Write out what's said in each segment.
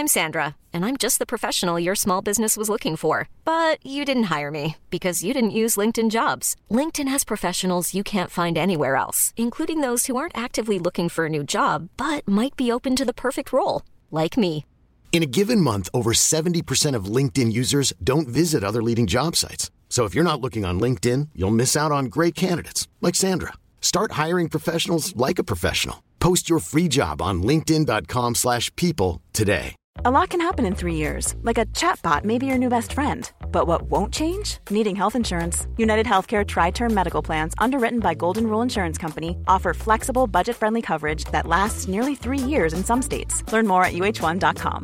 I'm Sandra, and I'm just the professional your small business was looking for. But you didn't hire me because you didn't use LinkedIn Jobs. LinkedIn has professionals you can't find anywhere else, including those who aren't actively looking for a new job, but might be open to the perfect role, like me. In a given month, over 70% of LinkedIn users don't visit other leading job sites. So if you're not looking on LinkedIn, you'll miss out on great candidates like Sandra. Start hiring professionals like a professional. Post your free job on linkedin.com/people today. A lot can happen in 3 years, like a chatbot may be your new best friend. But what won't change? Needing health insurance. United Healthcare Tri-Term Medical Plans, underwritten by Golden Rule Insurance Company, offer flexible, budget-friendly coverage that lasts nearly 3 years in some states. Learn more at uh1.com.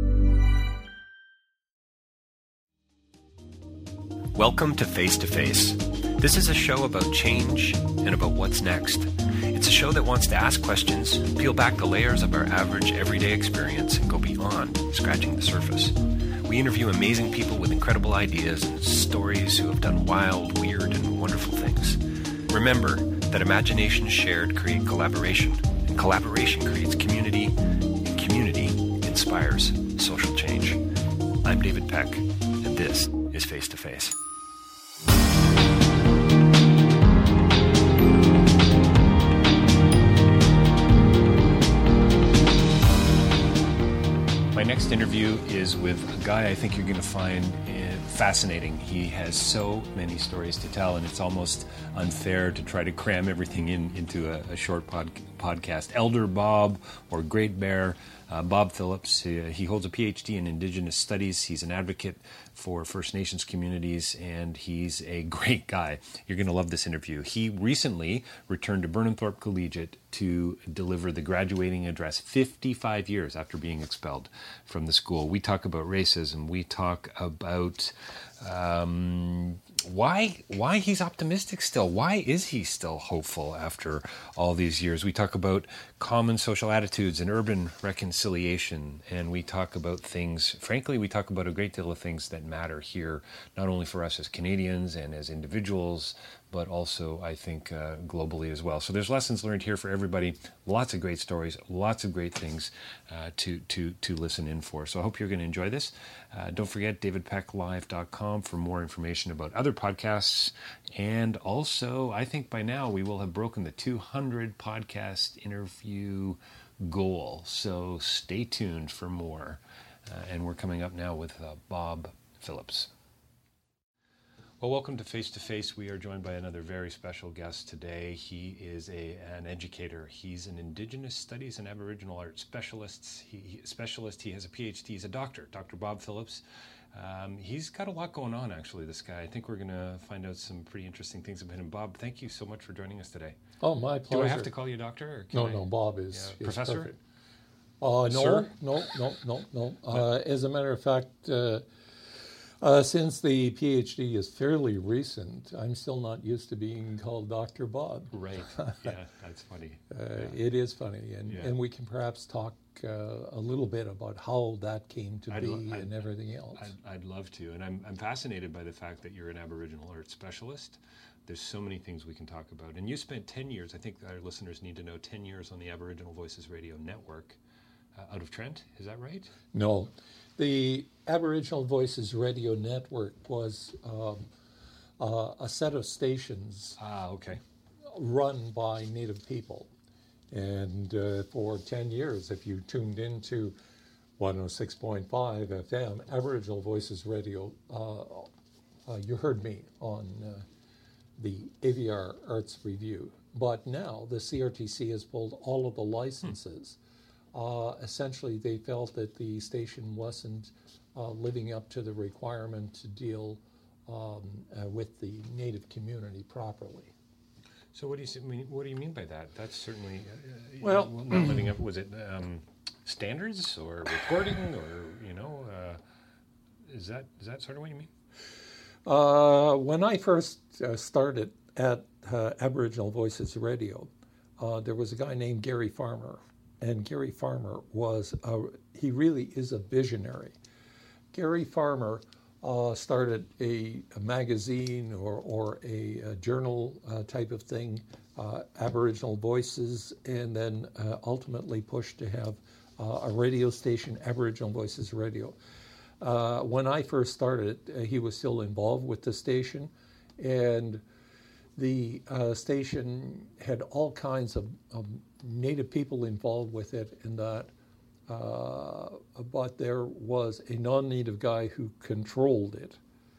Welcome to Face to Face. This is a show about change and about what's next. It's a show that wants to ask questions, peel back the layers of our average everyday experience, and go beyond scratching the surface. We interview amazing people with incredible ideas and stories who have done wild, weird, and wonderful things. Remember that imagination shared creates collaboration, and collaboration creates community, and community inspires social change. I'm David Peck, and this is Face to Face. My next interview is with a guy I think you're going to find fascinating. He has so many stories to tell, and it's almost unfair to try to cram everything into a short podcast. Elder Bob, or Great Bear, Bob Phillips. He holds a PhD in Indigenous Studies. He's an advocate for First Nations communities, and he's a great guy. You're going to love this interview. He recently returned to Burnhamthorpe Collegiate to deliver the graduating address 55 years after being expelled from the school. We talk about racism. We talk about why he's optimistic still. Why is he still hopeful after all these years? We talk about common social attitudes and urban reconciliation, and we talk about things, frankly, we talk about a great deal of things that matter here, not only for us as Canadians and as individuals, but also, I think, globally as well. So there's lessons learned here for everybody. Lots of great stories, lots of great things to listen in for. So I hope you're going to enjoy this. Don't forget davidpecklive.com for more information about other podcasts. And also, I think by now we will have broken the 200 podcast interview goal. So stay tuned for more. And we're coming up now with Bob Phillips. Well, welcome to Face to Face. We are joined by another very special guest today. He is an educator. He's an Indigenous Studies and Aboriginal Art specialist. He has a PhD. He's a doctor, Dr. Bob Phillips. He's got a lot going on, actually, this guy. I think we're going to find out some pretty interesting things about him. Bob, thank you so much for joining us today. Oh, my pleasure. Do I have to call you doctor? Or No, Bob is Professor? Perfect. Sir? No. As a matter of fact, since the PhD is fairly recent, I'm still not used to being called Dr. Bob. Right. Yeah, that's funny. It is funny, and we can perhaps talk a little bit about how that came to be and everything else. I'd love to, and I'm fascinated by the fact that you're an Aboriginal art specialist. There's so many things we can talk about. And you spent 10 years, I think our listeners need to know, 10 years on the Aboriginal Voices Radio Network out of Trent. Is that right? No. The Aboriginal Voices Radio Network was a set of stations run by Native people. And for 10 years, if you tuned into 106.5 FM, Aboriginal Voices Radio, you heard me on the AVR Arts Review. But now the CRTC has pulled all of the licenses. Essentially, they felt that the station wasn't living up to the requirement to deal with the Native community properly. So what do you mean by that? That's certainly well, not living up. Was it standards or reporting, or is that sort of what you mean? When I first started at Aboriginal Voices Radio, there was a guy named Gary Farmer. And Gary Farmer he really is a visionary. Gary Farmer started a magazine or a journal type of thing, Aboriginal Voices, and then ultimately pushed to have a radio station, Aboriginal Voices Radio. When I first started, he was still involved with the station, and the station had all kinds of Native people involved with it, and that. But there was a non-Native guy who controlled it.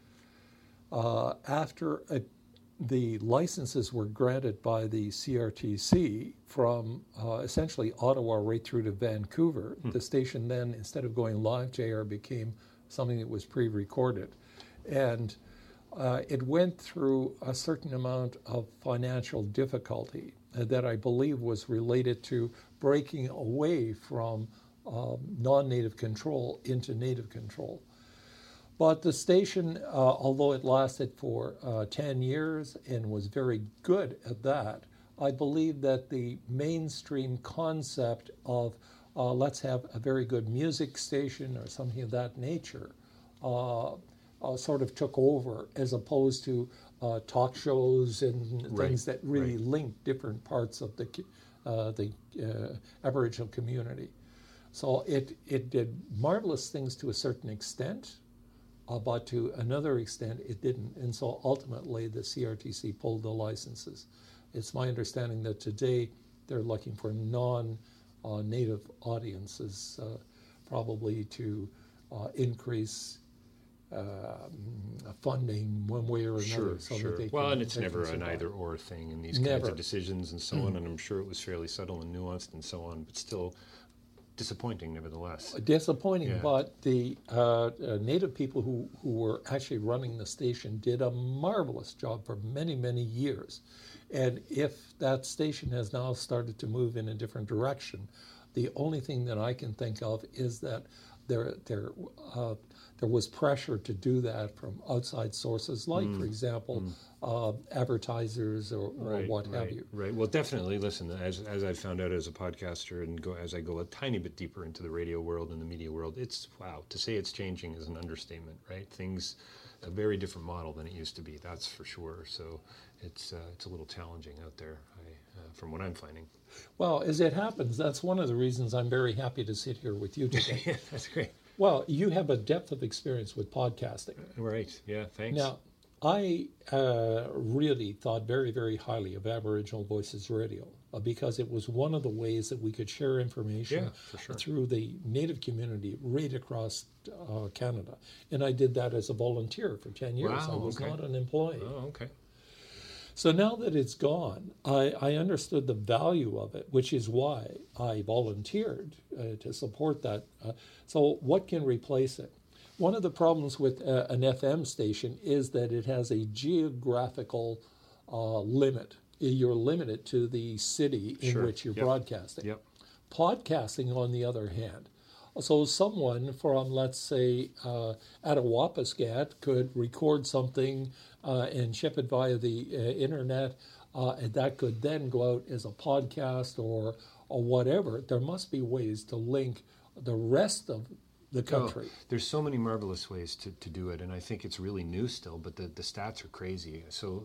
After the licenses were granted by the CRTC from essentially Ottawa right through to Vancouver, the station then, instead of going live to air, became something that was pre-recorded. And it went through a certain amount of financial difficulty that I believe was related to breaking away from non-Native control into Native control. But the station, although it lasted for 10 years and was very good at that, I believe that the mainstream concept of let's have a very good music station or something of that nature sort of took over, as opposed to talk shows and things that really link different parts of the Aboriginal community. So it did marvelous things to a certain extent, but to another extent it didn't. And so ultimately the CRTC pulled the licenses. It's my understanding that today they're looking for non-Native audiences, probably to increase funding one way or another. Sure. Well, and it's never an either-or thing in these kinds of decisions and so on, and I'm sure it was fairly subtle and nuanced and so on, but still disappointing nevertheless. Disappointing, but the Native people who were actually running the station did a marvelous job for many, many years. And if that station has now started to move in a different direction, the only thing that I can think of is that there was pressure to do that from outside sources, like, for example, advertisers or what have you. Right. Well, definitely. Listen, as I've found out as a podcaster and as I go a tiny bit deeper into the radio world and the media world, it's wow. To say it's changing is an understatement, right? Things, a very different model than it used to be. That's for sure. So it's a little challenging out there, from what I'm finding. Well, as it happens, that's one of the reasons I'm very happy to sit here with you today. Yeah, that's great. Well, you have a depth of experience with podcasting. Right, yeah, thanks. Now, I really thought very, very highly of Aboriginal Voices Radio because it was one of the ways that we could share information through the Native community right across Canada. And I did that as a volunteer for 10 years. Wow, I was not an employee. Oh, okay. So now that it's gone, I understood the value of it, which is why I volunteered to support that. So what can replace it? One of the problems with an FM station is that it has a geographical limit. You're limited to the city in which you're broadcasting. Yep. Podcasting, on the other hand, so someone from, let's say, Attawapiskat could record something and ship it via the internet, and that could then go out as a podcast or whatever. There must be ways to link the rest of the country. There's so many marvelous ways to do it, and I think it's really new still, but the stats are crazy. So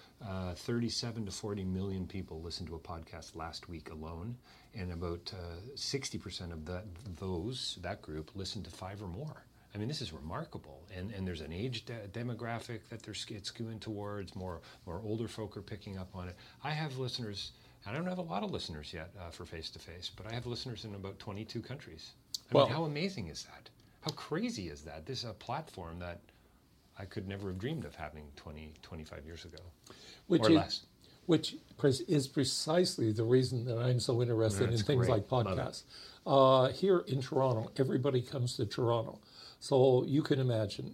37 to 40 million people listened to a podcast last week alone, and about 60% of that group listened to 5 or more. I mean, this is remarkable, and there's an age demographic that it's skewing towards. More older folk are picking up on it. I have listeners, I don't have a lot of listeners yet for Face to Face, but I have listeners in about 22 countries. I mean, how amazing is that? How crazy is that? This is a platform that I could never have dreamed of having 20, 25 years ago, less. Which is precisely the reason that I'm so interested in things like podcasts. Here in Toronto, everybody comes to Toronto. So you can imagine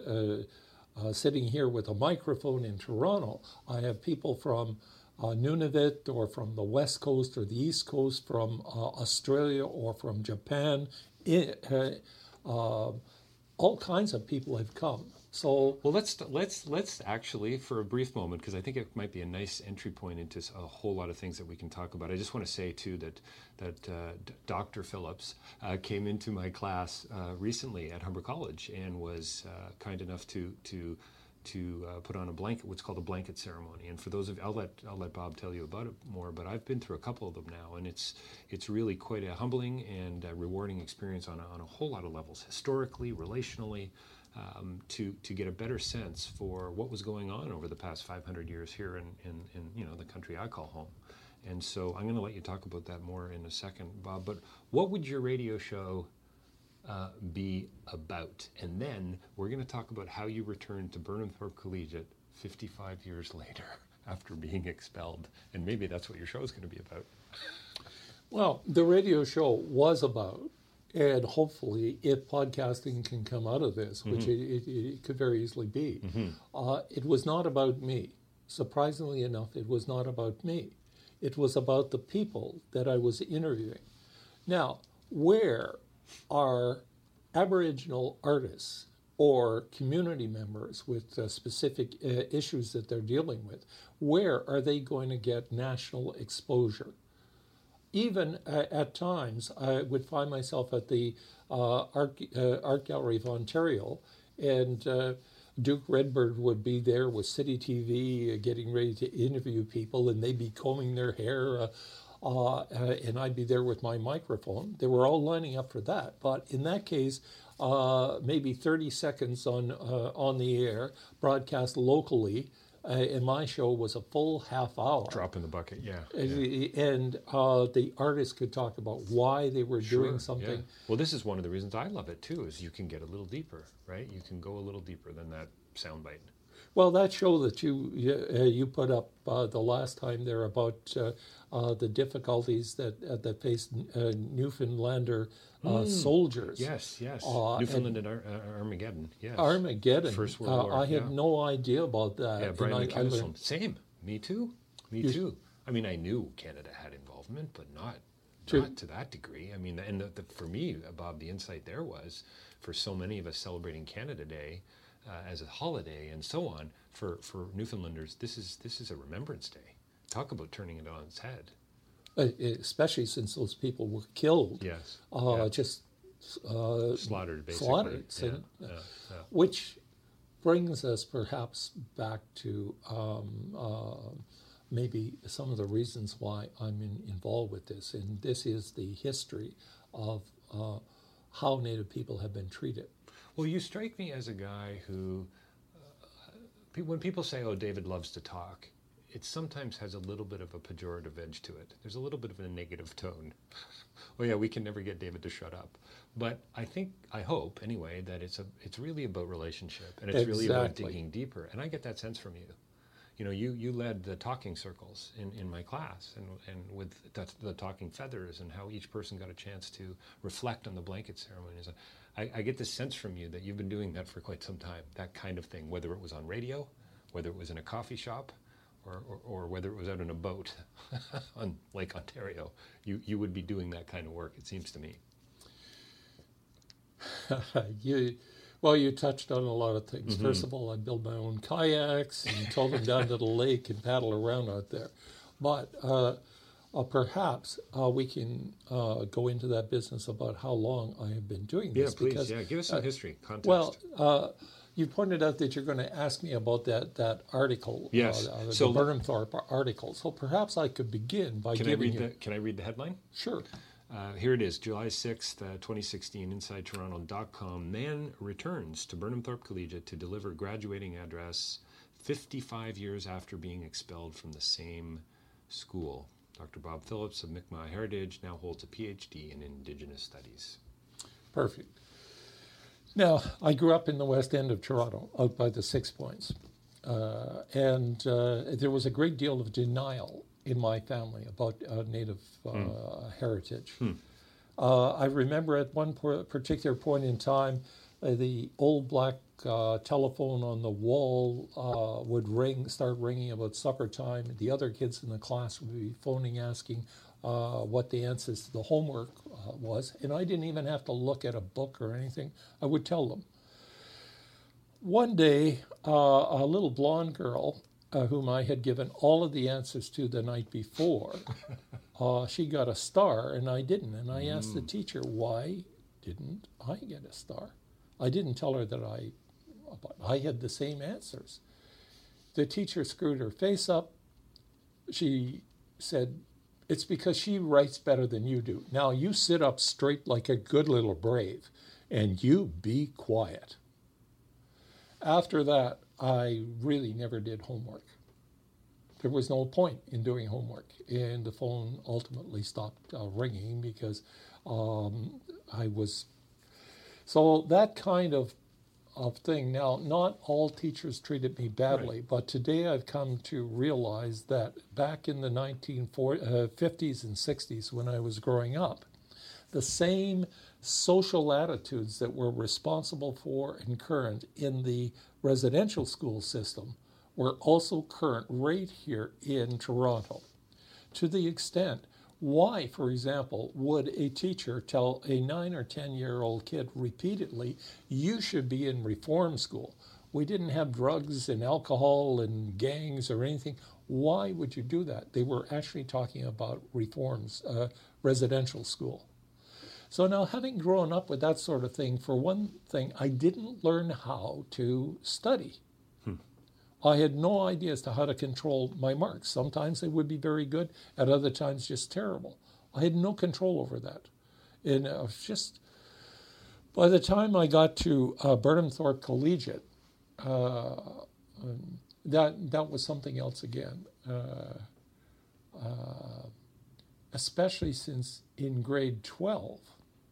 sitting here with a microphone in Toronto. I have people from Nunavut or from the West Coast or the East Coast, from Australia or from Japan. All kinds of people have come. So well, let's actually, for a brief moment, because I think it might be a nice entry point into a whole lot of things that we can talk about. I just want to say too that Dr. Phillips came into my class recently at Humber College and was kind enough to put on what's called a blanket ceremony. And for those of you, I'll let Bob tell you about it more, but I've been through a couple of them now, and it's really quite a humbling and rewarding experience on a whole lot of levels, historically, relationally, to get a better sense for what was going on over the past 500 years here in the country I call home. And so I'm going to let you talk about that more in a second, Bob. But what would your radio show be about? And then we're going to talk about how you returned to Burnham Thorpe Collegiate 55 years later after being expelled. And maybe that's what your show is going to be about. Well, the radio show was about, and hopefully if podcasting can come out of this, which it could very easily be, it was not about me. Surprisingly enough, it was not about me. It was about the people that I was interviewing. Now, where are Aboriginal artists or community members with specific issues that they're dealing with, where are they going to get national exposure? Even at times, I would find myself at the Art Gallery of Ontario, and Duke Redbird would be there with City TV getting ready to interview people, and they'd be combing their hair, and I'd be there with my microphone. They were all lining up for that. But in that case, maybe 30 seconds on the air, broadcast locally, and my show was a full half hour. Drop in the bucket, yeah. And the artists could talk about why they were doing something. Yeah. Well, this is one of the reasons I love it, too, is you can get a little deeper, right? You can go a little deeper than that soundbite. Well, that show that you put up the last time there about the difficulties that faced Newfoundlander soldiers. Yes. Newfoundland and Armageddon. Yes. Armageddon. First World War. I had no idea about that. Yeah, Brian McKenna's film. Same. Me too. I mean, I knew Canada had involvement, but not to that degree. I mean, and for me, Bob, the insight there was, for so many of us celebrating Canada Day as a holiday and so on, for Newfoundlanders, this is a Remembrance Day. Talk about turning it on its head. Especially since those people were killed. Yes. Just slaughtered, basically. Slaughtered. Which brings us perhaps back to maybe some of the reasons why I'm involved with this. And this is the history of how Native people have been treated. Well, you strike me as a guy who, when people say, oh, David loves to talk, it sometimes has a little bit of a pejorative edge to it. There's a little bit of a negative tone. Oh yeah, we can never get David to shut up. But I hope anyway, that it's really about relationship, and it's really about digging deeper. And I get that sense from you. You know, you led the talking circles in my class, and with the talking feathers, and how each person got a chance to reflect on the blanket ceremonies. I get this sense from you that you've been doing that for quite some time, that kind of thing, whether it was on radio, whether it was in a coffee shop, or whether it was out on a boat on Lake Ontario. You would be doing that kind of work, it seems to me. You touched on a lot of things. Mm-hmm. First of all, I build my own kayaks and tow them down to the lake and paddle around out there. But perhaps we can go into that business about how long I have been doing this. Yeah, please. Give us some history, context. Well, you pointed out that you're going to ask me about that article. Yes. The Burnham Thorpe article. So perhaps I could begin by giving you... Can I read the headline? Sure. Here it is, July 6th, 2016, InsideToronto.com. Man returns to Burnham Thorpe Collegiate to deliver graduating address 55 years after being expelled from the same school. Dr. Bob Phillips of Mi'kmaq heritage now holds a PhD in Indigenous Studies. Perfect. Now, I grew up in the west end of Toronto, out by the 6 Points. And there was a great deal of denial in my family about Native heritage. I remember at one particular point in time, the old black telephone on the wall would start ringing about supper time. The other kids in the class would be phoning, asking what the answers to the homework was. And I didn't even have to look at a book or anything. I would tell them. One day, a little blonde girl, whom I had given all of the answers to the night before, she got a star and I didn't. And I asked the teacher, why didn't I get a star? I didn't tell her that But I had the same answers. The teacher screwed her face up. She said, it's because she writes better than you do. Now you sit up straight like a good little brave, and you be quiet. After that, I really never did homework. There was no point in doing homework, and the phone ultimately stopped ringing because I was... So that kind of thing. Now, not all teachers treated me badly, but today I've come to realize that back in the 1950s and 60s when I was growing up, the same social attitudes that were responsible for and current in the residential school system were also current right here in Toronto. To the extent, why, for example, would a teacher tell a 9 or 10-year-old kid repeatedly, you should be in reform school? We didn't have drugs and alcohol and gangs or anything. Why would you do that? They were actually talking about reforms, residential school. So now, having grown up with that sort of thing, for one thing, I didn't learn how to study. I had no idea as to how to control my marks. Sometimes they would be very good, at other times just terrible. I had no control over that. And I was just, by the time I got to Burnham Thorpe Collegiate, that was something else again. Especially since in grade 12,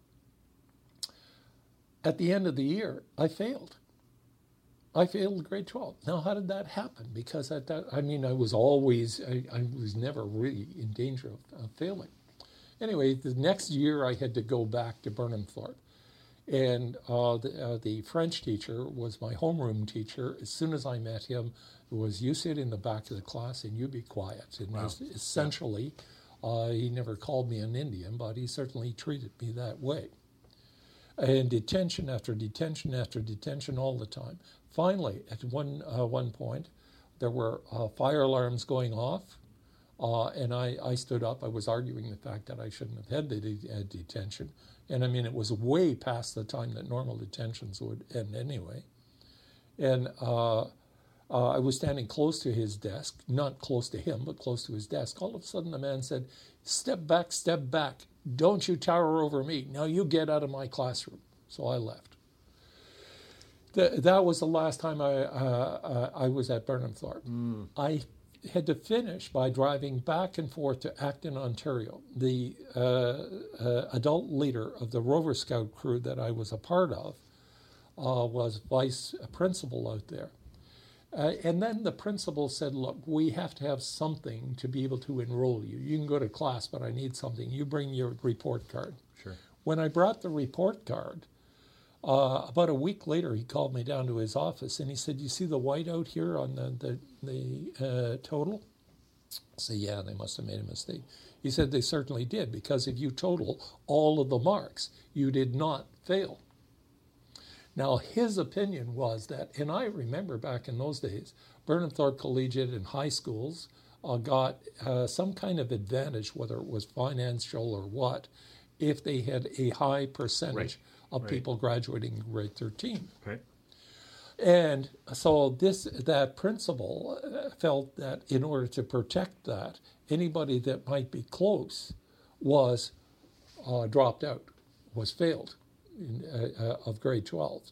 at the end of the year, I failed. I failed grade 12. Now, how did that happen? Because I was never really in danger of failing. Anyway, the next year I had to go back to Burnham Thorpe. And the French teacher was my homeroom teacher. As soon as I met him, it was, you sit in the back of the class and you be quiet. And essentially, he never called me an Indian, but he certainly treated me that way. And detention after detention after detention all the time. Finally, at one point, there were fire alarms going off, and I stood up. I was arguing the fact that I shouldn't have had the detention. And I mean, it was way past the time that normal detentions would end anyway. And I was standing close to his desk, not close to him, but close to his desk. All of a sudden, the man said, step back, step back. Don't you tower over me. Now you get out of my classroom. So I left. That was the last time I was at Burnham Thorpe. I had to finish by driving back and forth to Acton, Ontario. The adult leader of the Rover Scout crew that I was a part of was vice principal out there. And then the principal said, look, we have to have something to be able to enroll you. You can go to class, but I need something. You bring your report card. Sure. When I brought the report card, about a week later, he called me down to his office and he said, you see the whiteout here on the total? I said, yeah, they must have made a mistake. He said, they certainly did, because if you total all of the marks, you did not fail. Now, his opinion was that, and I remember back in those days, Burnham Thorpe Collegiate and high schools got some kind of advantage, whether it was financial or what, if they had a high percentage of people graduating in grade 13. Right. And so that principal felt that in order to protect that, anybody that might be close was dropped out, was failed of grade 12.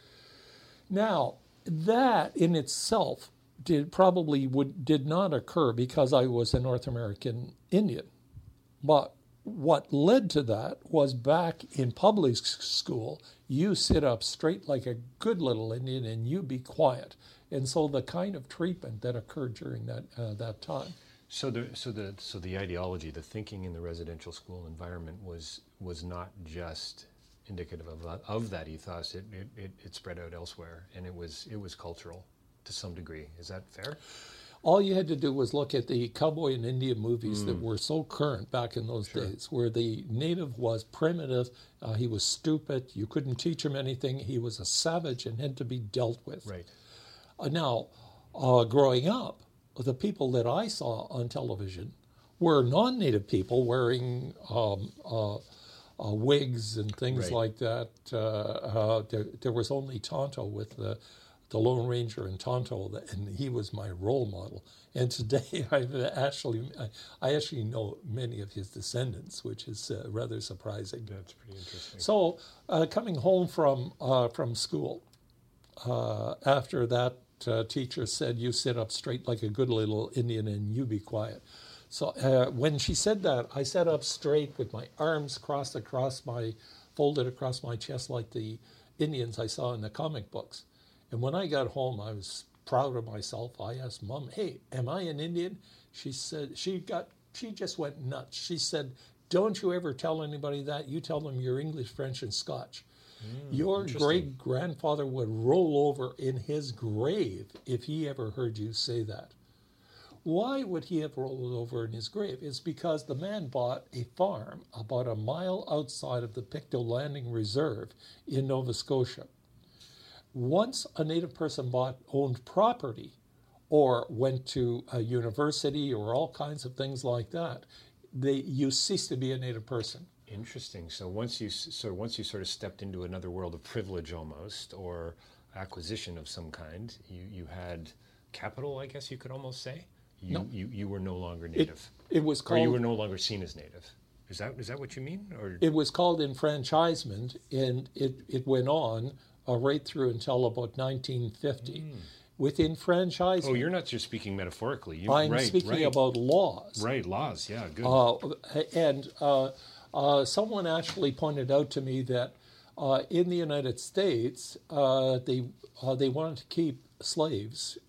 Now, that in itself did not occur because I was a North American Indian. But what led to that was back in public school, you sit up straight like a good little Indian and you be quiet. And so the kind of treatment that occurred during that time. So the ideology, the thinking in the residential school environment was not just indicative of that ethos. It spread out elsewhere, and it was cultural to some degree. Is that fair? All you had to do was look at the cowboy and Indian movies that were so current back in those days, where the native was primitive, he was stupid, you couldn't teach him anything, he was a savage and had to be dealt with. Right. Now, growing up, the people that I saw on television were non-native people wearing wigs and things like that. There was only Tonto with the Lone Ranger in Tonto, and he was my role model. And today I actually know many of his descendants, which is rather surprising. That's pretty interesting. So coming home from school, after that teacher said, "You sit up straight like a good little Indian and you be quiet." So when she said that, I sat up straight with my arms folded across my chest like the Indians I saw in the comic books. And when I got home, I was proud of myself. I asked Mom, "Hey, am I an Indian?" She said, she just went nuts. She said, "Don't you ever tell anybody that. You tell them you're English, French, and Scotch. Your great-grandfather would roll over in his grave if he ever heard you say that." Why would he have rolled over in his grave? It's because the man bought a farm about a mile outside of the Pictou Landing Reserve in Nova Scotia. Once a Native person owned property or went to a university or all kinds of things like that, you cease to be a Native person. Interesting. So once you sort of stepped into another world of privilege almost, or acquisition of some kind, you had capital, I guess you could almost say? You were no longer Native. It was called, or you were no longer seen as Native. Is that what you mean? Or it was called enfranchisement, and it went on right through until about 1950. With enfranchisement... Oh, you're not just speaking metaphorically. I'm speaking about laws. Right, laws, yeah, good. And someone actually pointed out to me that in the United States, they wanted to keep slaves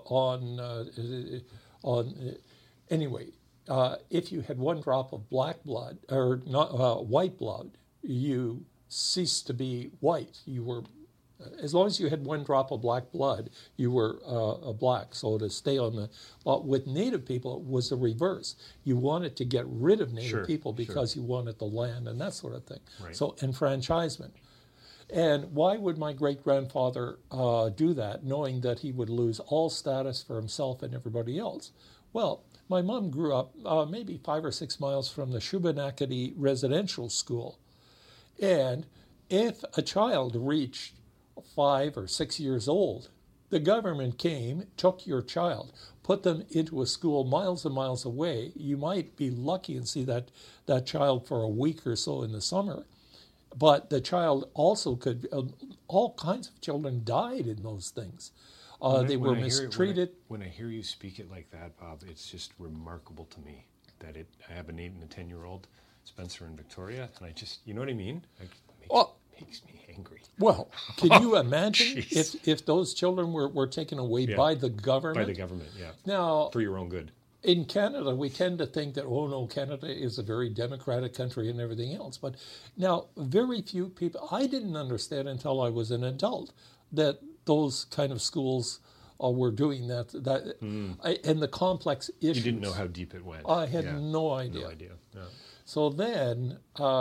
anyway, if you had one drop of black blood or white blood, you ceased to be white. You were, as long as you had one drop of black blood, you were black. So to stay on the, but with Native people, it was the reverse. You wanted to get rid of Native people because you wanted the land and that sort of thing. Right. So enfranchisement. And why would my great-grandfather do that, knowing that he would lose all status for himself and everybody else? Well, my mom grew up maybe 5 or 6 miles from the Shubenacadie Residential School. And if a child reached 5 or 6 years old, the government came, took your child, put them into a school miles and miles away. You might be lucky and see that child for a week or so in the summer. But the child also could, all kinds of children died in those things. They were mistreated. When I hear you speak it like that, Bob, it's just remarkable to me that I have an 8 and a 10-year-old, Spencer and Victoria, and I just, you know what I mean? It makes me angry. Well, can you imagine if those children were taken away by the government? By the government, yeah. Now, for your own good. In Canada, we tend to think that, oh no, Canada is a very democratic country and everything else. But now, very few people, I didn't understand until I was an adult that those kind of schools were doing that. And the complex issues. You didn't know how deep it went. I had no idea. No idea. No. So then,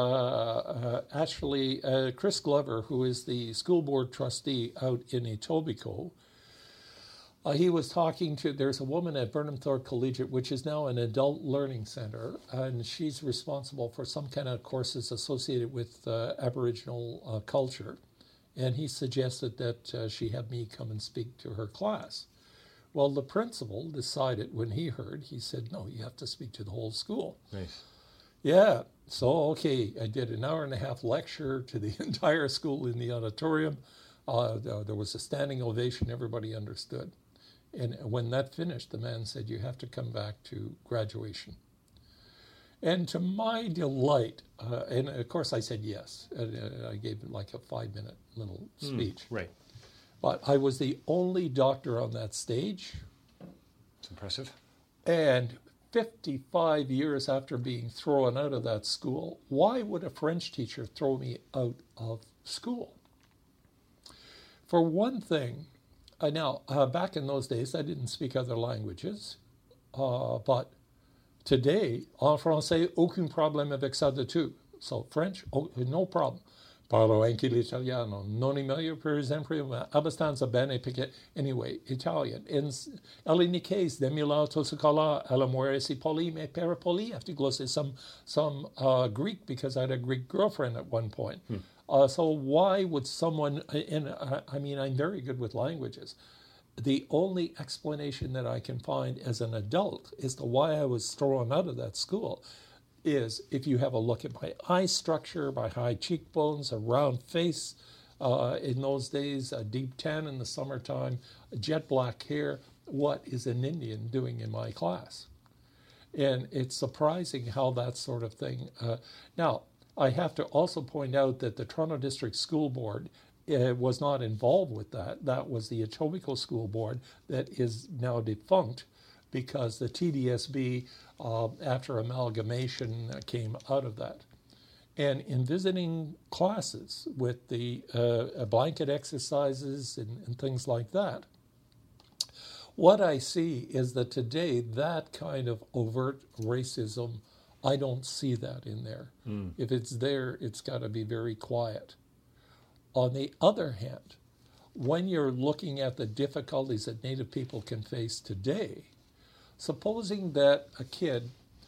actually, Chris Glover, who is the school board trustee out in Etobicoke, he was talking to, there's a woman at Burnham Thorpe Collegiate, which is now an adult learning center, and she's responsible for some kind of courses associated with Aboriginal culture. And he suggested that she have me come and speak to her class. Well, the principal decided when he heard, he said, no, you have to speak to the whole school. Nice. Yeah, so, okay, I did an hour-and-a-half lecture to the entire school in the auditorium. There was a standing ovation, everybody understood. And when that finished, the man said, you have to come back to graduation. And to my delight, and of course I said yes. I gave like a 5-minute little speech. Right. But I was the only doctor on that stage. It's impressive. And 55 years after being thrown out of that school, why would a French teacher throw me out of school? For one thing, now, back in those days, I didn't speak other languages, but today, en français, aucun problème avec ça du tout. So French, no problem. Parlo anche l'italiano. Non è meglio, per esempio, abbastanza bene perché, anyway, Italian. Eleni case, demulato scola, alamuere si poli, me peripoli, after glossy some Greek, because I had a Greek girlfriend at one point. So why would someone, and I mean, I'm very good with languages. The only explanation that I can find as an adult as to why I was thrown out of that school is if you have a look at my eye structure, my high cheekbones, a round face, in those days, a deep tan in the summertime, jet black hair, what is an Indian doing in my class? And it's surprising how that sort of thing. Now, I have to also point out that the Toronto District School Board was not involved with that. That was the Etobicoke School Board that is now defunct because the TDSB, after amalgamation, came out of that. And in visiting classes with the blanket exercises and things like that, what I see is that today that kind of overt racism, I don't see that in there. If it's there, it's got to be very quiet. On the other hand, when you're looking at the difficulties that Native people can face today, supposing that a kid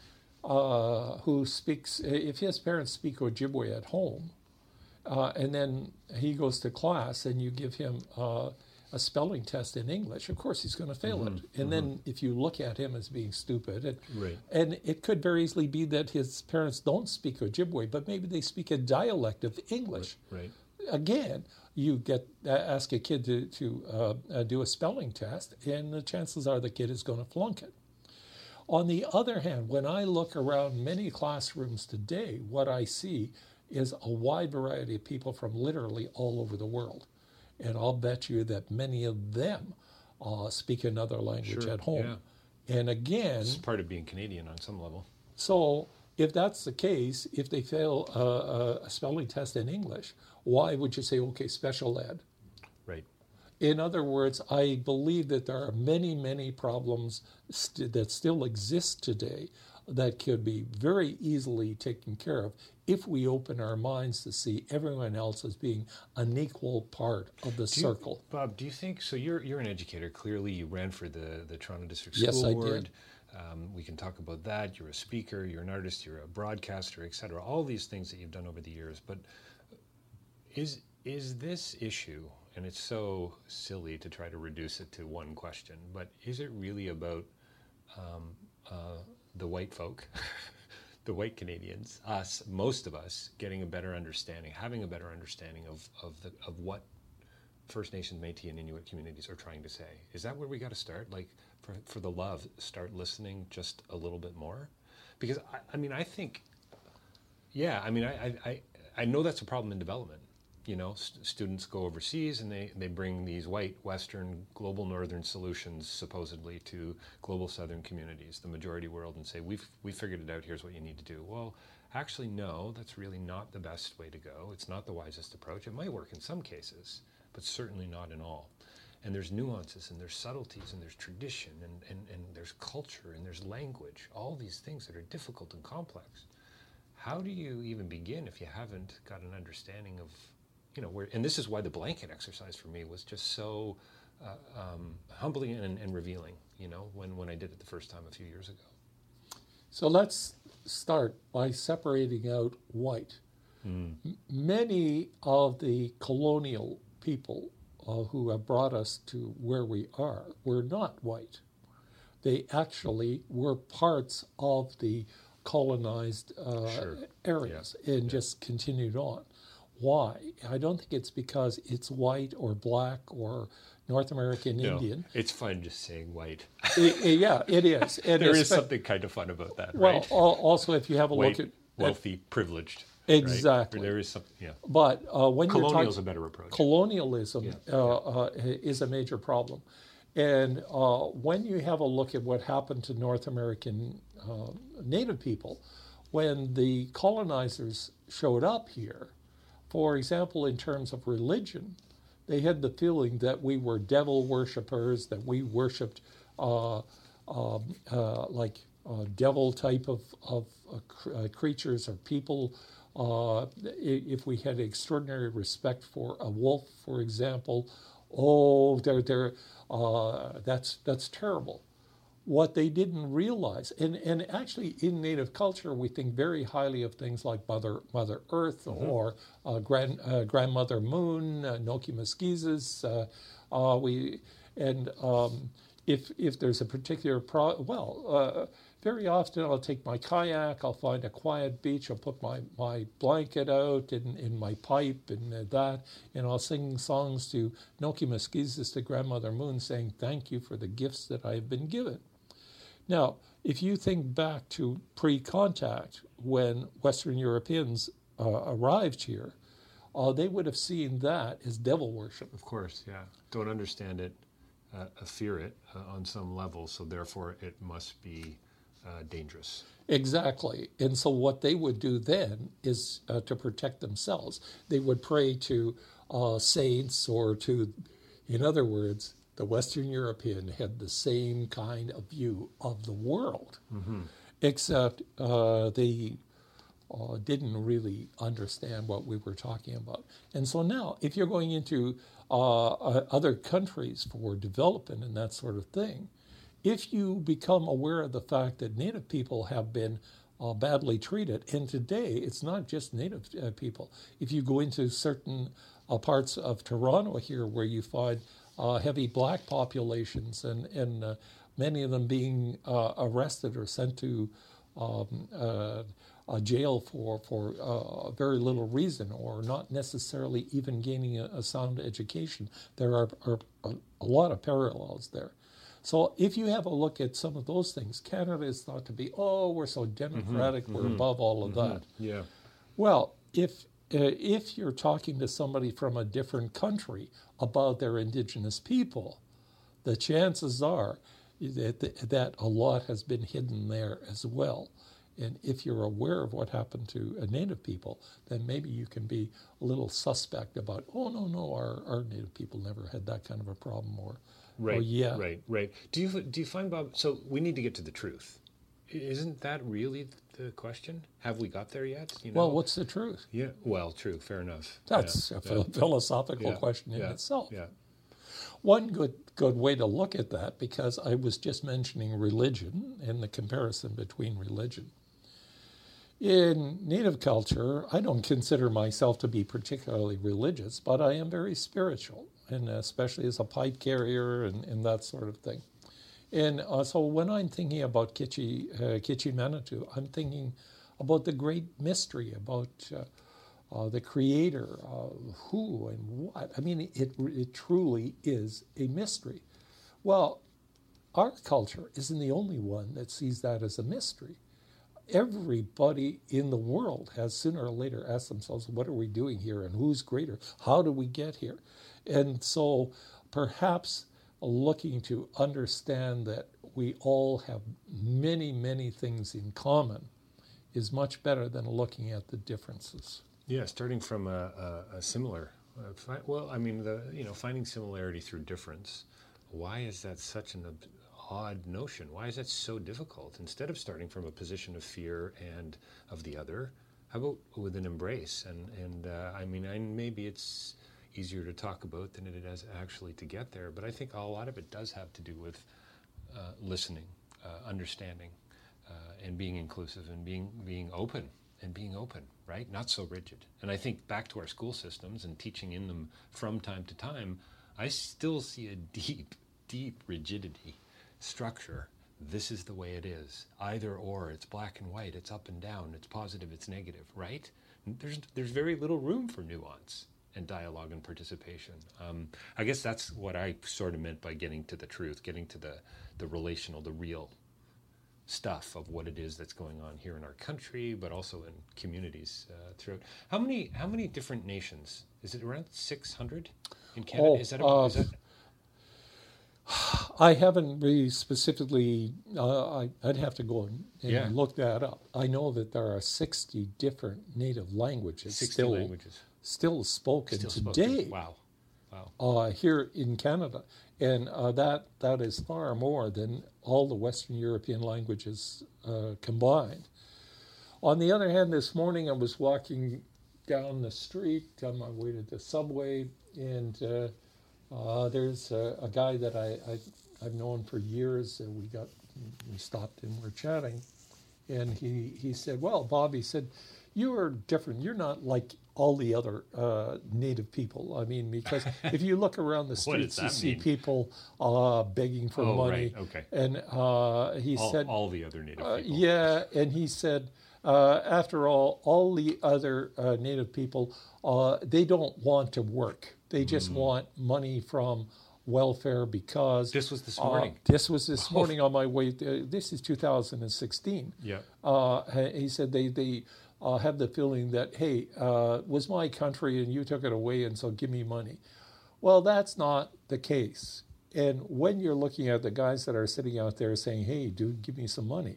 who speaks, if his parents speak Ojibwe at home, and then he goes to class and you give him a spelling test in English, of course he's going to fail it. And then if you look at him as being stupid, and it could very easily be that his parents don't speak Ojibwe, but maybe they speak a dialect of English. Again, you ask a kid to do a spelling test, and the chances are the kid is going to flunk it. On the other hand, when I look around many classrooms today, what I see is a wide variety of people from literally all over the world. And I'll bet you that many of them speak another language at home. And again... It's part of being Canadian on some level. So if that's the case, if they fail a spelling test in English, why would you say, okay, special ed? In other words, I believe that there are many, many problems that still exist today that could be very easily taken care of if we open our minds to see everyone else as being an equal part of the circle. Bob, do you think, so you're an educator, clearly you ran for the Toronto District School Board. Yes, I did. We can talk about that. You're a speaker, you're an artist, you're a broadcaster, etc. All these things that you've done over the years. But is this issue, and it's so silly to try to reduce it to one question, but is it really about the white folk, the white Canadians, us, most of us, getting a better understanding, having a better understanding of what First Nations, Métis, and Inuit communities are trying to say? Is that where we got to start? Like, for the love, start listening just a little bit more? Because, I think, I know that's a problem in development. You know, students go overseas and they bring these white, Western, global Northern solutions supposedly to global Southern communities, the majority world, and say, we figured it out, here's what you need to do. Well, actually, no, that's really not the best way to go. It's not the wisest approach. It might work in some cases, but certainly not in all. And there's nuances and there's subtleties and there's tradition and there's culture and there's language, all these things that are difficult and complex. How do you even begin if you haven't got an understanding of, where, and this is why the blanket exercise for me was just so humbling and revealing, when I did it the first time a few years ago. So let's start by separating out white. Many of the colonial people who have brought us to where we are were not white. They actually were parts of the colonized areas and just continued on. Why? I don't think it's because it's white or black or North American Indian. It's fun just saying white. It is. And there is something kind of fun about that, well, right? Also, if you have a white, look at... wealthy, privileged. Exactly. Right? There is something, But when you're talking... Colonial's a better approach. Colonialism is a major problem. And when you have a look at what happened to North American Native people, when the colonizers showed up here, for example, in terms of religion, they had the feeling that we were devil worshippers, that we worshipped devil type of creatures or people. If we had extraordinary respect for a wolf, for example, that's terrible. what they didn't realize, and actually in Native culture, we think very highly of things like Mother Earth or Grandmother Moon, Noki if there's a particular very often I'll take my kayak, I'll find a quiet beach, I'll put my blanket out in my pipe and I'll sing songs to Noki Maskizis, to Grandmother Moon, saying thank you for the gifts that I have been given. Now, if you think back to pre-contact, when Western Europeans arrived here, they would have seen that as devil worship. Of course, yeah. Don't understand it, fear it on some level, so therefore it must be dangerous. Exactly. And so what they would do then is to protect themselves. They would pray to saints or to, in other words, the Western European had the same kind of view of the world, except they didn't really understand what we were talking about. And so now, if you're going into other countries for development and that sort of thing, if you become aware of the fact that Native people have been badly treated, and today it's not just Native people. If you go into certain parts of Toronto here where you find heavy black populations and many of them being arrested or sent to a jail for very little reason, or not necessarily even gaining a sound education, there are a lot of parallels there. So if you have a look at some of those things, Canada is thought to be, we're so democratic, we're above all of that. Yeah. Well, if you're talking to somebody from a different country about their Indigenous people, the chances are that a lot has been hidden there as well. And if you're aware of what happened to a Native people, then maybe you can be a little suspect about, no, our Native people never had that kind of a problem, or right. Right. Do you find, Bob? So we need to get to the truth. Isn't that really the question? Have we got there yet? Well, what's the truth? Yeah. Well, true. Fair enough. That's a philosophical question in itself. Yeah. One good way to look at that, because I was just mentioning religion and the comparison between religion. In Native culture, I don't consider myself to be particularly religious, but I am very spiritual, and especially as a pipe carrier and that sort of thing. And so when I'm thinking about Kichi Manitou, I'm thinking about the great mystery, about the creator, who and what. I mean, it truly is a mystery. Well, our culture isn't the only one that sees that as a mystery. Everybody in the world has sooner or later asked themselves, what are we doing here, and who's greater? How do we get here? And so perhaps looking to understand that we all have many, many things in common is much better than looking at the differences. Yeah, starting from a similar, finding similarity through difference. Why is that such an odd notion? Why is that so difficult? Instead of starting from a position of fear and of the other, how about with an embrace? And maybe it's easier to talk about than it is actually to get there, but I think a lot of it does have to do with listening, understanding, and being inclusive, and being open, right? Not so rigid. And I think back to our school systems and teaching in them from time to time, I still see a deep, deep rigidity structure. This is the way it is. Either or. It's black and white. It's up and down. It's positive. It's negative. Right? There's very little room for nuance and dialogue and participation. I guess that's what I sort of meant by getting to the truth, getting to the relational, the real stuff of what it is that's going on here in our country, but also in communities throughout. How many different nations? Is it around 600 in Canada? Is that I haven't really specifically, I'd have to go and look that up. I know that there are 60 different native languages still spoken today. Wow. Here in Canada. And that is far more than all the Western European languages combined. On the other hand, this morning I was walking down the street on my way to the subway, and there's a guy that I've known for years. We got we stopped and we're chatting. And he said, well, Bob, he said, you are different. You're not like all the other Native people. I mean, because if you look around the streets, you see people begging for money. Right. Okay. And he said... All the other Native people. Yeah, and he said, after all the other Native people, they don't want to work. They just want money from welfare because... This was this morning. This was this morning on my way. This is 2016. Yeah. He said they have the feeling that, hey, was my country and you took it away and so give me money. Well, that's not the case. And when you're looking at the guys that are sitting out there saying, hey, dude, give me some money,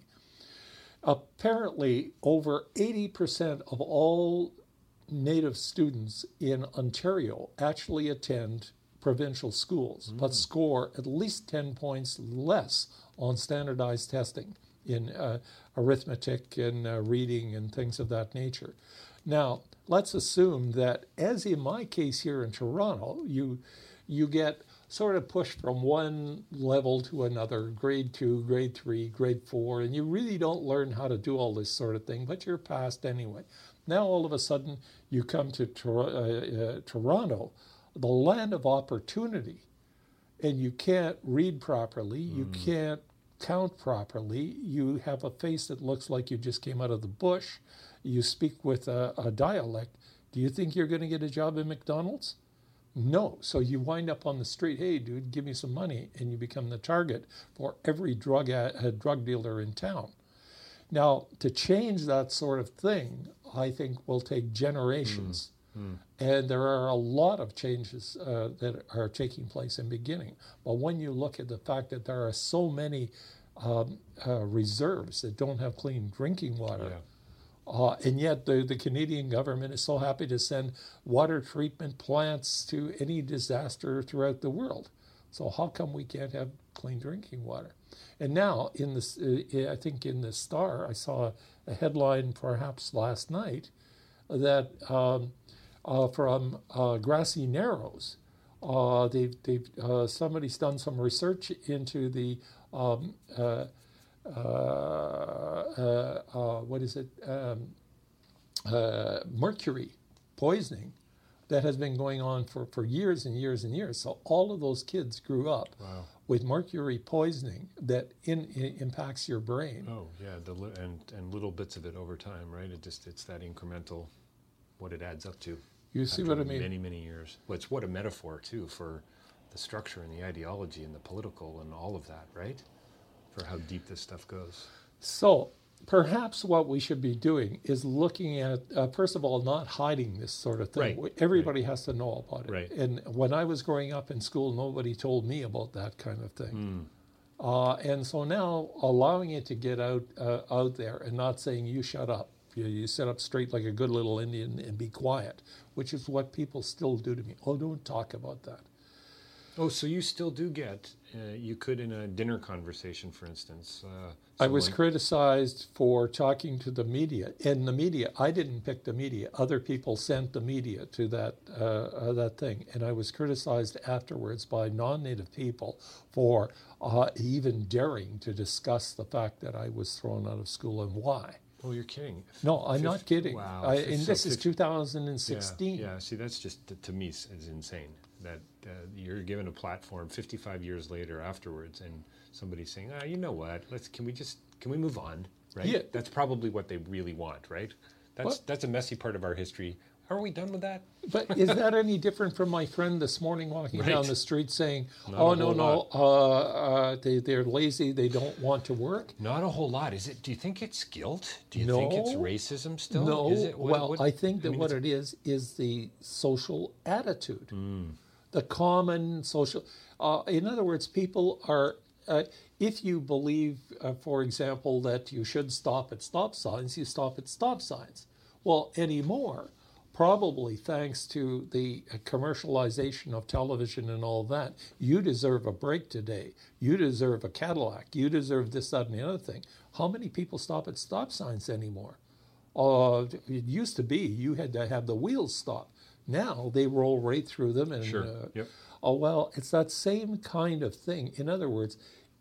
apparently over 80% of all Native students in Ontario actually attend provincial schools, but score at least 10 points less on standardized testing in arithmetic and reading and things of that nature. Now, let's assume that, as in my case here in Toronto, you get sort of pushed from one level to another, grade 2, grade 3, grade 4, and you really don't learn how to do all this sort of thing, but you're passed anyway. Now, all of a sudden, you come to Toronto, the land of opportunity, and you can't read properly, you can't count properly, you have a face that looks like you just came out of the bush, you speak with a dialect. Do you think you're going to get a job at McDonald's? No. So you wind up on the street, hey, dude, give me some money, and you become the target for every drug dealer in town. Now, to change that sort of thing, I think will take generations. And there are a lot of changes that are taking place and beginning. But when you look at the fact that there are so many reserves that don't have clean drinking water, and yet the Canadian government is so happy to send water treatment plants to any disaster throughout the world. So how come we can't have clean drinking water? And now, in this, I think in the Star, I saw a headline perhaps last night that from Grassy Narrows, somebody's done some research into the mercury poisoning that has been going on for years and years and years. So all of those kids grew up with mercury poisoning that impacts your brain. Oh yeah, and little bits of it over time, right? It's that incremental, what it adds up to. You see what I mean? Many years. Well, it's what a metaphor too for the structure and the ideology and the political and all of that, right? For how deep this stuff goes. So perhaps what we should be doing is looking at, first of all, not hiding this sort of thing. Right. Everybody has to know about it. Right. And when I was growing up in school, nobody told me about that kind of thing. And so now allowing it to get out there and not saying, you shut up. You sit up straight like a good little Indian and be quiet, which is what people still do to me. Oh, don't talk about that. Oh, so you still do get, you could in a dinner conversation, for instance. I was criticized for talking to the media. And the media, I didn't pick the media. Other people sent the media to that thing. And I was criticized afterwards by non-Native people for even daring to discuss the fact that I was thrown out of school and why. Oh, you're kidding. No, I'm not kidding. Wow. And this is 2016. Yeah, see, that's just, to me, is insane. That you're given a platform 55 years later afterwards and somebody's saying, you know what, can we move on, right? Yeah. That's probably what they really want, right? That's a messy part of our history. Are we done with that? But is that any different from my friend this morning walking down the street saying, they're lazy, they don't want to work? Not a whole lot. Is it? Do you think it's guilt? Do you think it's racism still? No. Is it, I think that what it is the social attitude. The common social... in other words, people are... if you believe, for example, that you should stop at stop signs, you stop at stop signs. Well, anymore... Probably thanks to the commercialization of television and all that, you deserve a break today. You deserve a Cadillac. You deserve this, that, and the other thing. How many people stop at stop signs anymore? It used to be you had to have the wheels stop. Now they roll right through them. And, sure. Yep. Well, it's that same kind of thing. In other words,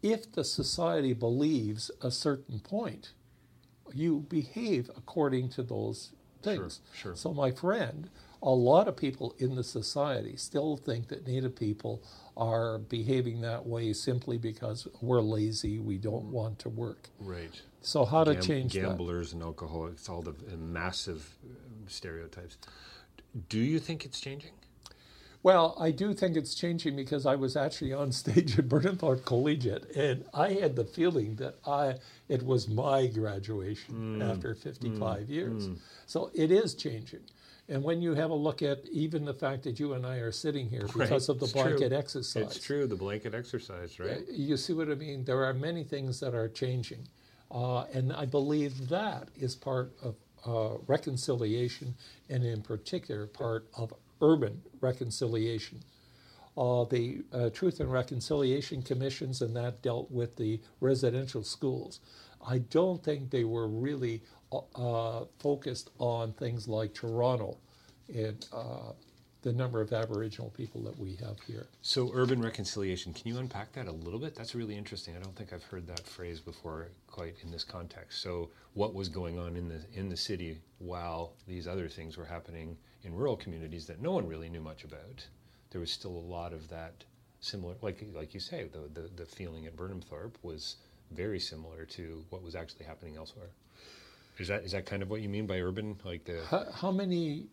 if the society believes a certain point, you behave according to those things. Sure. So my friend, a lot of people in the society still think that Native people are behaving that way simply because we're lazy, we don't want to work. Right. So how to change gamblers and alcoholics, all the massive stereotypes. Do you think it's changing? Well, I do think it's changing because I was actually on stage at Burnhamthorpe Collegiate, and I had the feeling that it was my graduation after 55 years. So it is changing. And when you have a look at even the fact that you and I are sitting here because of the blanket exercise. It's true, the blanket exercise, right? You see what I mean? There are many things that are changing. And I believe that is part of reconciliation, and in particular part of urban reconciliation. The Truth and Reconciliation Commissions and that dealt with the residential schools. I don't think they were really focused on things like Toronto and the number of Aboriginal people that we have here. So urban reconciliation, can you unpack that a little bit? That's really interesting. I don't think I've heard that phrase before quite in this context. So what was going on in the city while these other things were happening in rural communities that no one really knew much about? There was still a lot of that similar, like you say, the feeling at Burnhamthorpe was very similar to what was actually happening elsewhere. Is that kind of what you mean by urban? Like how many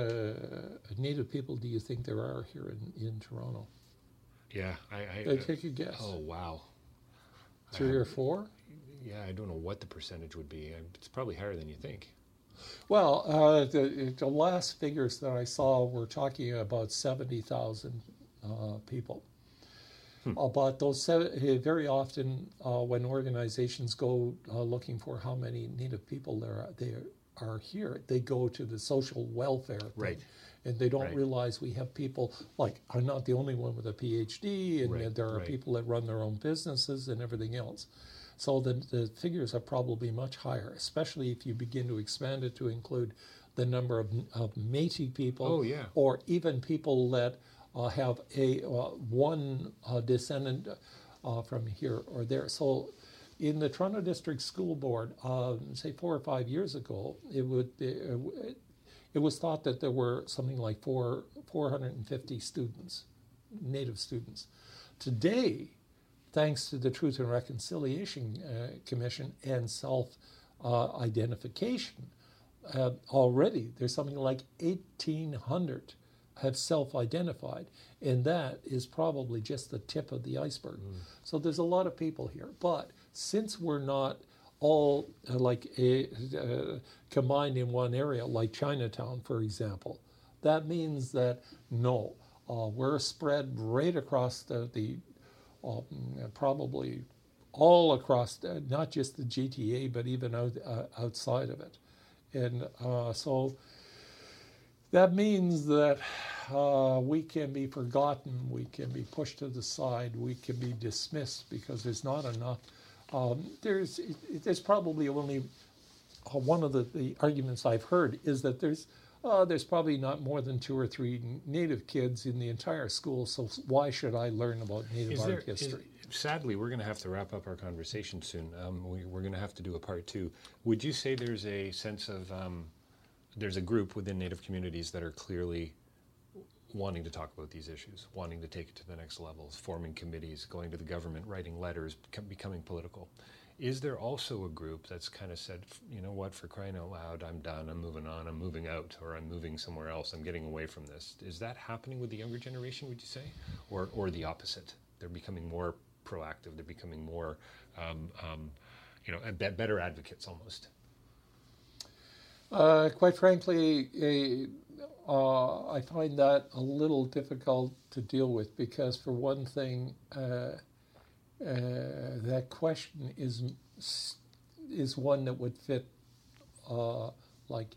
Native people do you think there are here in Toronto? Yeah, I take a guess. Oh wow, 3 or 4? Yeah, I don't know what the percentage would be. It's probably higher than you think. Well, the last figures that I saw were talking about 70,000 people. But those very often, when organizations go looking for how many Native people there are here, they go to the social welfare thing. Right. And they don't realize we have people, like I'm not the only one with a PhD, and there are people that run their own businesses and everything else. So the figures are probably much higher, especially if you begin to expand it to include the number of Métis people, or even people that have one descendant from here or there. So in the Toronto District School Board, say 4 or 5 years ago, it was thought that there were something like 450 students, Native students. Today, thanks to the Truth and Reconciliation Commission and self-identification, already there's something like 1,800 have self-identified, and that is probably just the tip of the iceberg. So there's a lot of people here, but since we're not all combined in one area, like Chinatown, for example, that means that we're spread right across the probably all across, not just the GTA, but even outside of it. And so that means that we can be forgotten, we can be pushed to the side, we can be dismissed because there's not enough. There's probably only one of the arguments I've heard is that there's probably not more than 2 or 3 Native kids in the entire school, so why should I learn about Native art history? Sadly, we're going to have to wrap up our conversation soon. We're going to have to do a part 2. Would you say there's a sense of, there's a group within Native communities that are clearly wanting to talk about these issues, wanting to take it to the next levels, forming committees, going to the government, writing letters, becoming political? Is there also a group that's kind of said, you know what, for crying out loud, I'm done, I'm moving on, I'm moving out, or I'm moving somewhere else, I'm getting away from this? Is that happening with the younger generation, would you say? Or the opposite? They're becoming more proactive, they're becoming more, better advocates almost? Quite frankly, I find that a little difficult to deal with because, for one thing, that question is one that would fit like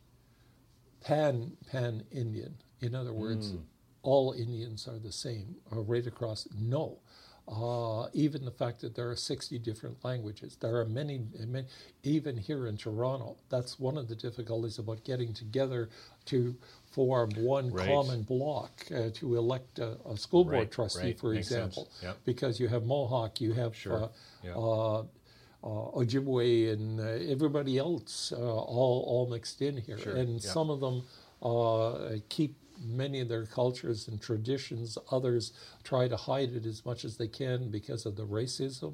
pan-Indian. In other words, all Indians are the same, or right across. No. even the fact that there are 60 different languages. There are many, even here in Toronto. That's one of the difficulties about getting together to form one common block to elect a school board trustee, for example. Yep. Because you have Mohawk, you have Ojibwe, and everybody else all mixed in here. And some of them keep many of their cultures and traditions. Others try to hide it as much as they can because of the racism.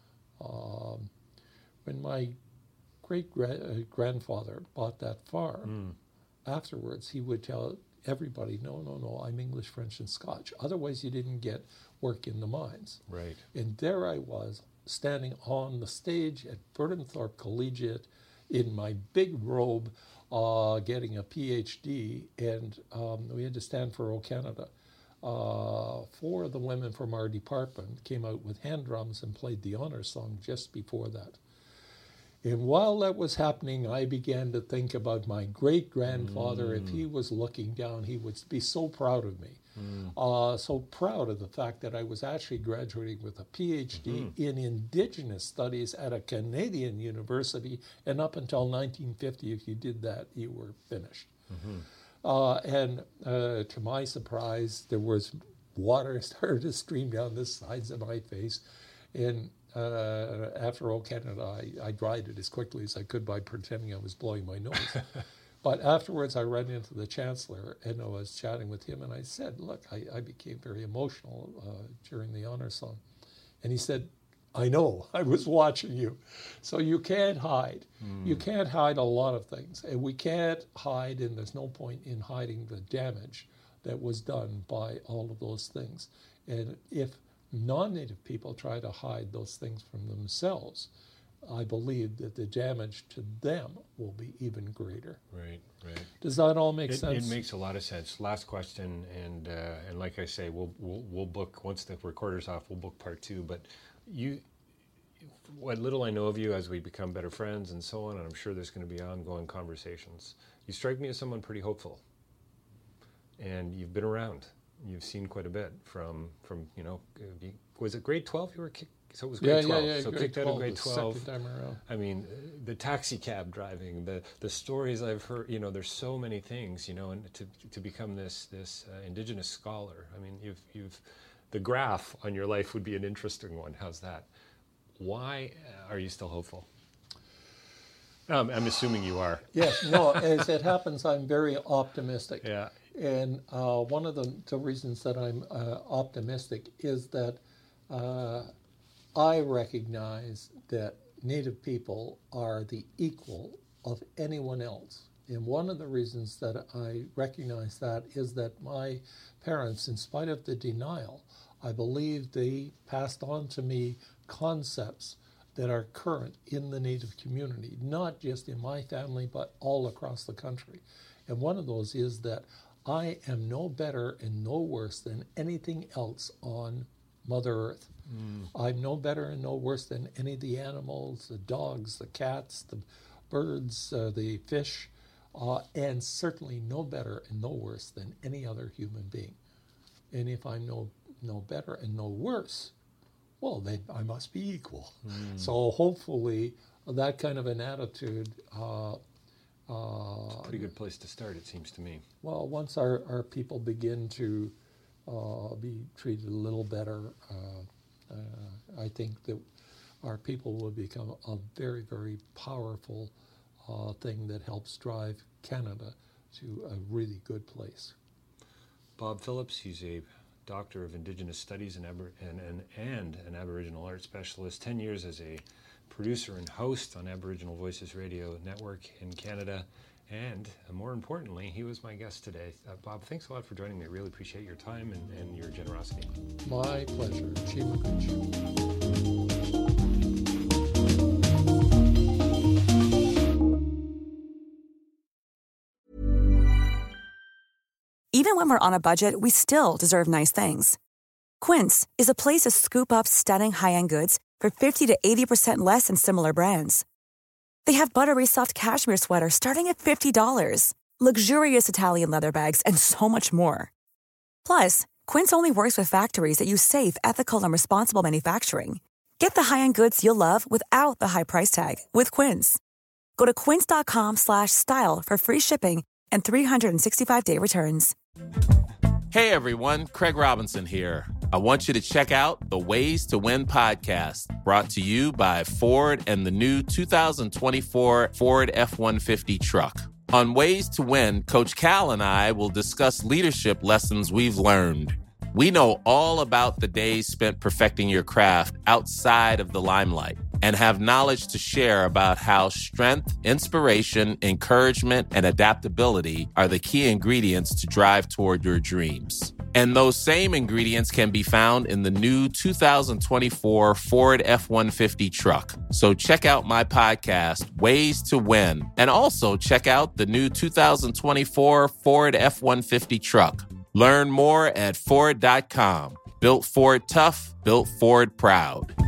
When my great-grandfather bought that farm, afterwards he would tell everybody, no, I'm English, French, and Scotch. Otherwise you didn't get work in the mines. Right. And there I was, standing on the stage at Burdenthorpe Collegiate in my big robe, getting a PhD, and we had to stand for O Canada. 4 of the women from our department came out with hand drums and played the honor song just before that. And while that was happening, I began to think about my great-grandfather. If he was looking down, he would be so proud of me. So proud of the fact that I was actually graduating with a PhD in Indigenous Studies at a Canadian university, and up until 1950, if you did that, you were finished. And to my surprise, there was water started to stream down the sides of my face, and after O Canada, I dried it as quickly as I could by pretending I was blowing my nose. But afterwards, I ran into the Chancellor, and I was chatting with him, and I said, look, I became very emotional during the honor song. And he said, I know, I was watching you. So you can't hide. You can't hide a lot of things. And we can't hide, and there's no point in hiding the damage that was done by all of those things. And if non-Native people try to hide those things from themselves, I believe that the damage to them will be even greater. Right. Does that all make sense? It makes a lot of sense. Last question, and like I say, we'll book, once the recorder's off, we'll book part 2. But what little I know of you as we become better friends and so on, and I'm sure there's going to be ongoing conversations, you strike me as someone pretty hopeful. And you've been around. You've seen quite a bit from was it grade 12 you were kicked? So it was grade 12. Yeah, so grade kicked 12, out of grade 12. Second time around. I mean, the taxi cab driving, the stories I've heard, there's so many things, and to become this Indigenous scholar. I mean, you've the graph on your life would be an interesting one. How's that? Why are you still hopeful? I'm assuming you are. Yes, no, as it happens, I'm very optimistic. Yeah. And one of the reasons that I'm optimistic is that I recognize that Native people are the equal of anyone else. And one of the reasons that I recognize that is that my parents, in spite of the denial, I believe they passed on to me concepts that are current in the Native community, not just in my family, but all across the country. And one of those is that I am no better and no worse than anything else on Mother Earth. I'm no better and no worse than any of the animals, the dogs, the cats, the birds, the fish, and certainly no better and no worse than any other human being. And if I'm no better and no worse, well, then I must be equal. So hopefully that kind of an attitude... it's a pretty good place to start, it seems to me. Well, once our people begin to be treated a little better, I think that our people will become a very, very powerful thing that helps drive Canada to a really good place. Bob Phillips, he's a Doctor of Indigenous Studies and an Aboriginal Arts Specialist, 10 years as a producer and host on Aboriginal Voices Radio Network in Canada, and more importantly, he was my guest today. Bob, thanks a lot for joining me. I really appreciate your time and your generosity. My pleasure. Chimakuchi. Even when we're on a budget, we still deserve nice things. Quince is a place to scoop up stunning high-end goods for 50 to 80% less than similar brands. They have buttery soft cashmere sweaters starting at $50, luxurious Italian leather bags, and so much more. Plus, Quince only works with factories that use safe, ethical, and responsible manufacturing. Get the high-end goods you'll love without the high price tag with Quince. Go to quince.com/style for free shipping and 365-day returns. Hey everyone, Craig Robinson here. I want you to check out the Ways to Win podcast, brought to you by Ford and the new 2024 Ford F-150 truck. On Ways to Win, Coach Cal and I will discuss leadership lessons we've learned. We know all about the days spent perfecting your craft outside of the limelight and have knowledge to share about how strength, inspiration, encouragement, and adaptability are the key ingredients to drive toward your dreams. And those same ingredients can be found in the new 2024 Ford F-150 truck. So check out my podcast, Ways to Win, and also check out the new 2024 Ford F-150 truck. Learn more at Ford.com. Built Ford tough, built Ford proud.